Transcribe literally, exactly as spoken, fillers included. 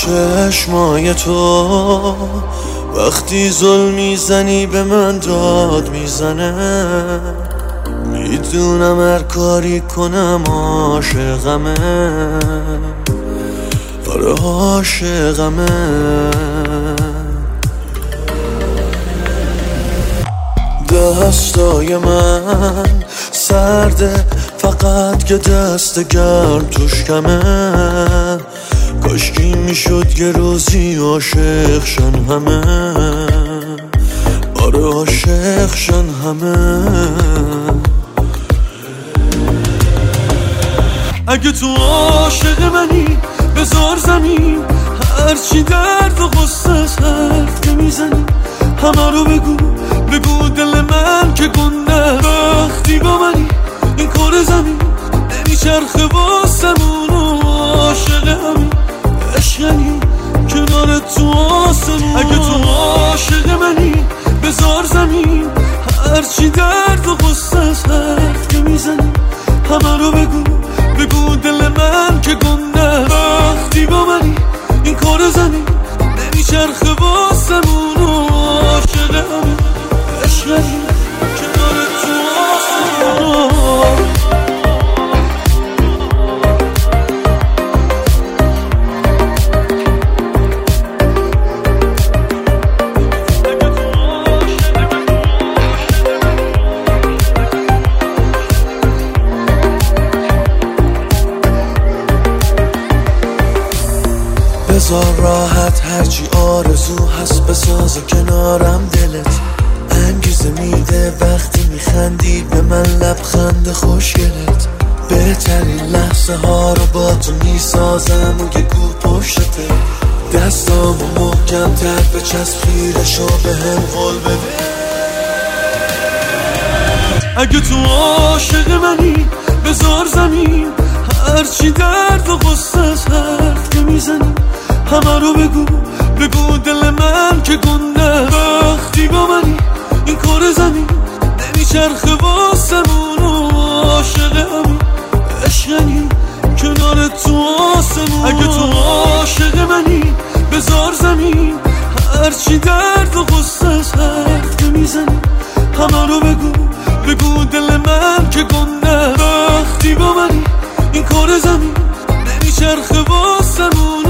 چشمای تو وقتی ظلم میزنی به من داد میزنه، میدونم هر کاری کنم عاشقمه، آره عاشقمه. دستای من سرده فقط که دست گرم توش کمه، کاشکی میشد یه روزی عاشق شن همه، آره عاشق شن همه. اگه تو عاشق منی بذار زمین، هرچی درد و غصه حرف که میزنی همه رو بگو، بگو دل من که گنده. وقتی با منی این کار زمین نمیچرخه واسمون و عاشق همین عشقنی کنار تو آسمون. اگه تو عاشق منی بذار زمین، هرچی درد و غصه حرف که میزنی همه رو بگو، بگو دل من که گنده. وقتی با منی این کار زمین نمیچرخه واسمون و عاشق همین عشقنی کنار تو آسمون. بذار راحت هرچی آرزو هست بسازه کنارم دلت، انگیزه میده وقتی میخندی به من لبخند خوشگلت. بهترین لحظه ها رو با تو میسازم و گو پشتته، دستامو محکم تر بچسب خیرشو به هم قول بده. اگه تو عاشق منی بذار زمین، هرچی درد و غصه حرف که میزنی همه رو بگو، بگو دل من که گنده. وقتی با منی این کار زمین نمیچرخه واسمون و عاشق همین عشقنی کنار تو آسمون. اگه تو عاشق منی بذار زمین، هرچی درد و غصه حرف که میزنی همه رو بگو، بگو دل من که گنده. وقتی با منی این کار زمین نمیچرخه واسمون